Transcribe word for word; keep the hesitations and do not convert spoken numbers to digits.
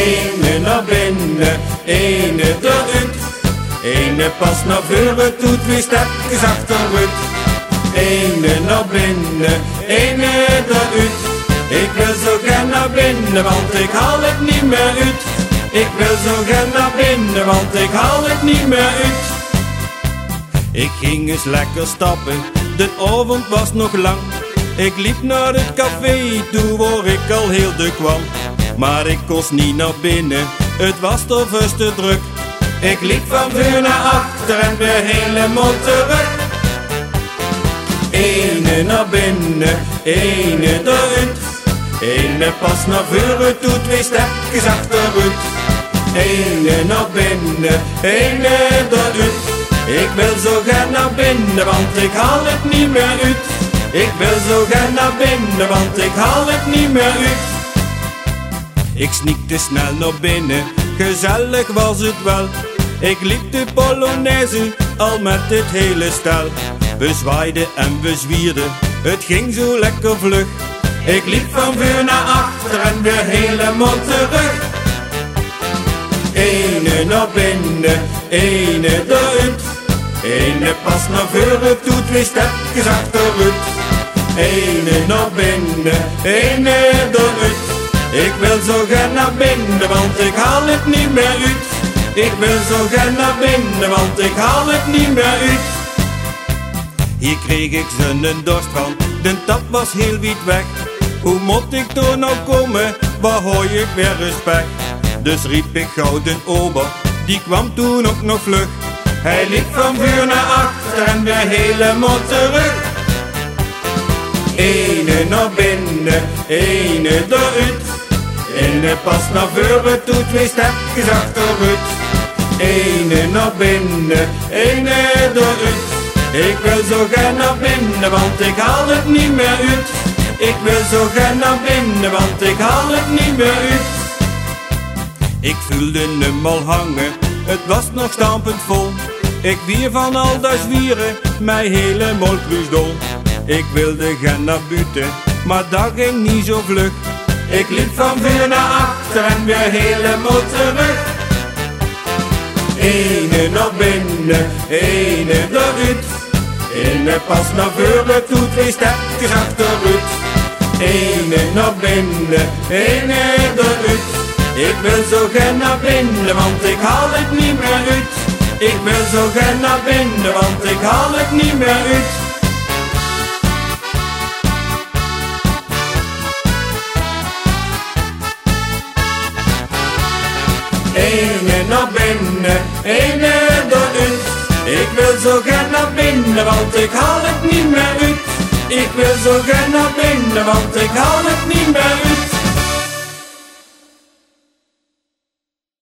Ene naar binnen, ene eruit. Ene pas naar voren, doet weer stapjes achteruit. Ene naar binnen, ene eruit. Ik wil zo gaan naar binnen, want ik haal het niet meer uit. Ik wil zo gaan naar binnen, want ik haal het niet meer uit. Ik ging eens lekker stappen, de avond was nog lang. Ik liep naar het café, toen word ik al heel de kwam. Maar ik kost niet naar binnen, het was toch vast te druk. Ik liep van voor naar achter en weer helemaal terug. Ene naar binnen, ene eruit. Ene pas naar voren, doet twee stapjes achteruit. Ene naar binnen, ene eruit. Ik wil zo gaan naar binnen, want ik haal het niet meer uit. Ik wil zo gaan naar binnen, want ik haal het niet meer uit. Ik sneakte snel naar binnen, gezellig was het wel. Ik liep de Polonaise, al met het hele stel. We zwaaiden en we zwierden, het ging zo lekker vlug. Ik liep van voor naar achter en weer helemaal terug. Ene naar binnen, ene eruit. Ene pas naar voren, doet twee stapjes achteruit. Ene naar binnen, ene eruit. Ik wil zo gaan naar binnen, want ik haal het niet meer uit. Ik wil zo gaan naar binnen, want ik haal het niet meer uit. Hier kreeg ik zo'n dorst van, de tap was heel wiet weg. Hoe moet ik door nou komen, waar hoor ik weer respect? Dus riep ik gauw den ober, die kwam toen ook nog vlug. Hij liep van voor naar achter en weer helemaal terug. Ene naar binnen, ene eruit. Ene pas naar voren, doet twee stapjes achteruit. Ene naar binnen, ene eruit. Ik wil zo gaan naar binnen, want ik haal het niet meer uit. Ik wil zo gaan naar binnen, want ik haal het niet meer uit. Ik voelde hem al hangen, het was nog stampend vol. Ik wier van al dat zwieren, mij helemaal kruisdol. Ik wilde gaan naar buiten, maar dat ging niet zo vlug. Ik liep van voor naar achter en weer helemaal terug. Ene naar binnen, ene eruit. Ene pas naar voren, doet twee stapjes achteruit. Ene naar binnen, ene eruit. Ik wil zo gaan naar binnen, want ik haal het niet meer uit. Ik wil zo gaan naar binnen, want ik haal het niet meer uit. Ene naar binnen, ene eruit. Ik wil zo gaan naar binnen, want ik haal het niet meer uit. Ik wil zo gaan naar binnen, want ik haal het niet meer uit.